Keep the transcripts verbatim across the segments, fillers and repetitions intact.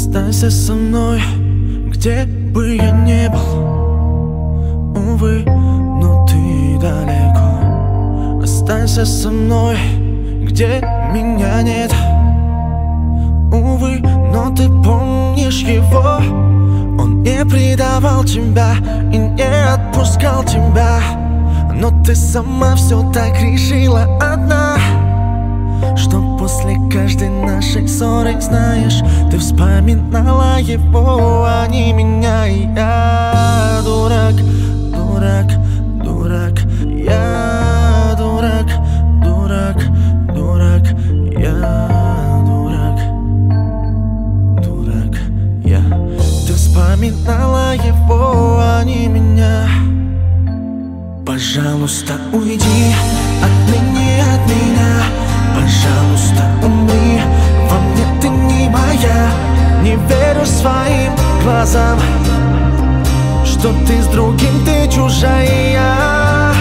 Останься со мной, где бы я не был. Увы, но ты далеко. Останься со мной, где меня нет. Увы, но ты помнишь его. Он не предавал тебя и не отпускал тебя. Но ты сама все так решила одна, что после каждой нашей ссоры, знаешь, ты вспоминала его, а не меня. И я дурак, дурак, дурак. Я дурак, дурак, дурак. Я дурак, дурак. Я. Ты вспоминала его, а не меня. Пожалуйста, уйди отныне от меня. Пожалуйста, умри, во мне ты не моя. Не верю своим глазам, что ты с другим, ты чужая.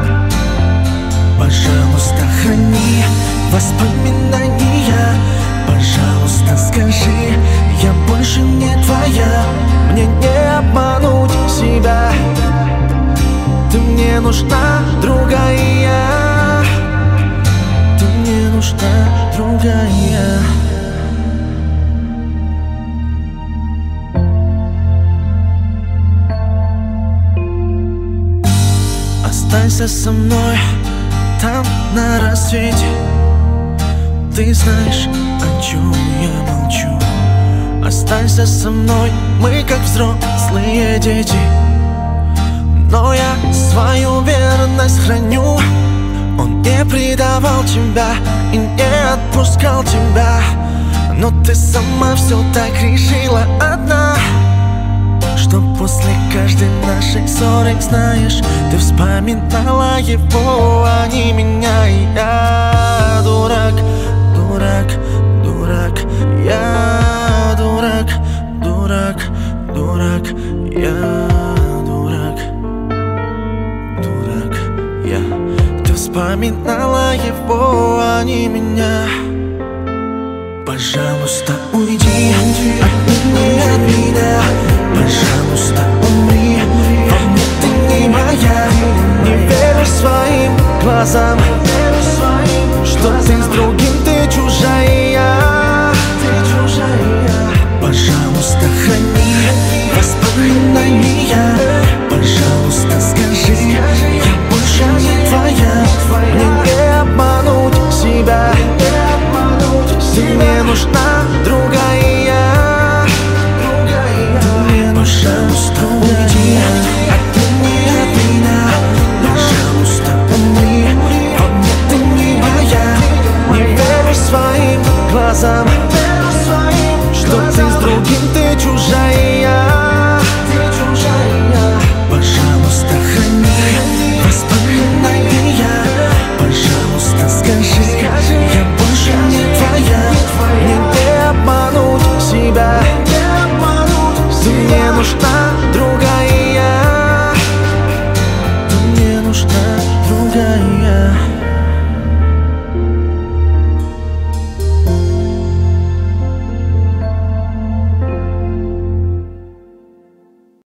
Пожалуйста, храни воспоминания. Пожалуйста, скажи, я больше не твоя. Мне не обмануть себя. Ты мне нужна, другая. Ты мне нужна, другая. Останься со мной там на рассвете. Ты знаешь, о чем я молчу. Останься со мной, мы как взрослые дети. Но я свою верность храню. Он не предавал тебя и не отпускал тебя. Но ты сама все так решила одна, что после каждой нашей ссоры, знаешь, ты вспоминала его, а не меня. И я дурак, дурак, дурак. Я дурак, дурак, дурак. Я Я. Ты вспоминала его, а не меня. Пожалуйста, уйди отныне от меня. Пожалуйста, умри, во мне ты не моя. Не верю своим глазам, что ты с другим, ты чужая. Пожалуйста, храни воспоминания. Пожалуйста, скажи, я больше не твоя. Мне не обмануть себя. Ты мне нужна, другая. Ты мне нужна, уйди отныне от меня. Пожалуйста, умри, во мне ты не моя. Не верю своим глазам, что ты с другим, ты чужая. Пожалуйста, храни воспоминания. Пожалуйста, скажи, я больше не твоя. Мне не обмануть себя. Ты мне нужна, другая. Ты мне нужна, другая.